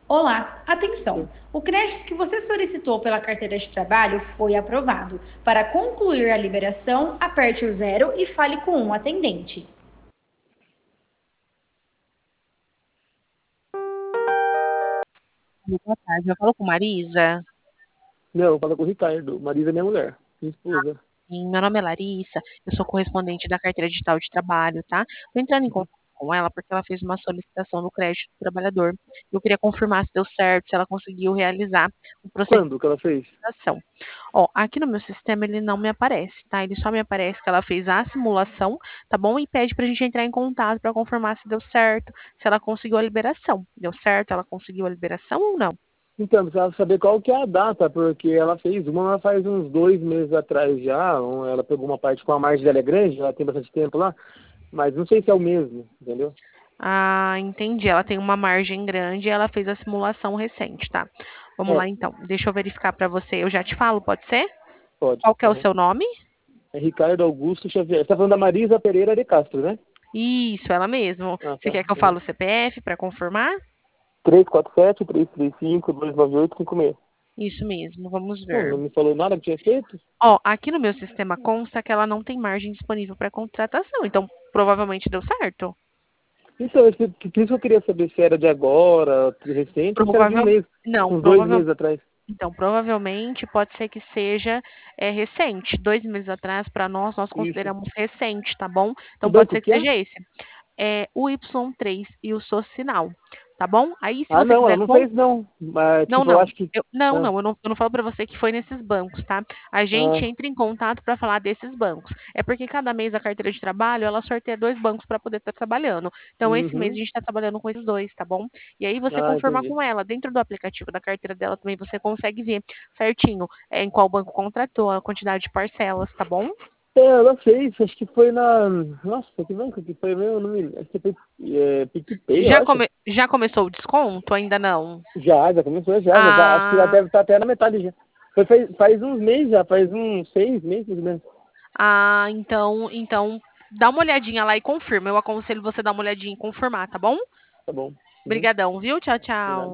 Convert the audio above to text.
Olá, atenção! O crédito que você solicitou pela carteira de trabalho foi aprovado. Para concluir a liberação, aperte o zero e fale com um atendente. Boa tarde, eu falo com Marisa. Não, fala com o Ricardo. Marisa é minha mulher, minha esposa. Sim, meu nome é Larissa, eu sou correspondente da carteira digital de trabalho, tá? Tô entrando em Uhum. contato com ela porque ela fez uma solicitação no crédito do trabalhador. Eu queria confirmar se deu certo, se ela conseguiu realizar o procedimento Quando que ela fez? de ação. Ó, aqui no meu sistema ele não me aparece, tá? Ele só me aparece que ela fez a simulação, tá bom? E pede pra gente entrar em contato para confirmar se deu certo, se ela conseguiu a liberação. Deu certo? Ela conseguiu a liberação ou não? Então, precisava saber qual que é a data, porque ela fez uma faz uns 2 meses atrás já. Ela pegou uma parte com a margem dela é grande, ela tem bastante tempo lá, mas não sei se é o mesmo, entendeu? Ah, entendi. Ela tem uma margem grande e ela fez a simulação recente, tá? Vamos lá É, então. Deixa eu verificar para você. Eu já te falo, pode ser? pode. Qual que é o Uhum. seu nome? É Ricardo Augusto Xavier. Você tá falando da Marisa Pereira de Castro, né? Isso, ela mesmo. Ah, Você tá. quer que eu fale o CPF para confirmar? 347-335-29856. Isso mesmo, vamos Não, ver. não me falou nada que tinha feito? Ó, aqui no meu sistema consta que ela não tem margem disponível para contratação, então provavelmente deu certo. Então, por isso eu queria saber se era de agora, recente, ou se era de um Provável... mês, Não, uns 2 meses atrás. então, provavelmente pode ser que seja recente. 2 meses atrás, para nós Isso. consideramos recente, tá bom? Que Então pode banco ser que que é? seja esse. O Y3 e o Social, tá bom? Aí, se Ah, você não, ela quiser. não fez não. Mas, Não, tipo, eu não. acho que... Não, Ah, não, eu não falo para você que foi nesses bancos, tá? A gente ah, entra em contato para falar desses bancos. É porque cada mês a carteira de trabalho, ela sorteia dois bancos para poder estar trabalhando. Então, esse mês a uhum. gente está trabalhando com esses dois, tá bom? E aí você Ah, confirma entendi. com ela, dentro do aplicativo da carteira dela também você consegue ver certinho em qual banco contratou, a quantidade de parcelas, tá bom? É, ela fez, acho que foi na... Nossa, que banco que foi mesmo? Não me... Acho que foi PicPay, eu acho. Já começou o desconto? Ainda não? Já começou já tá, acho que já Ah, deve estar até na metade já. Faz uns meses já, faz uns 6 meses, mais ou menos. então dá uma olhadinha lá e confirma. Eu aconselho você dar uma olhadinha e confirmar, tá bom? Tá bom. Uhum. Obrigadão, viu? Tchau, De tchau. nada.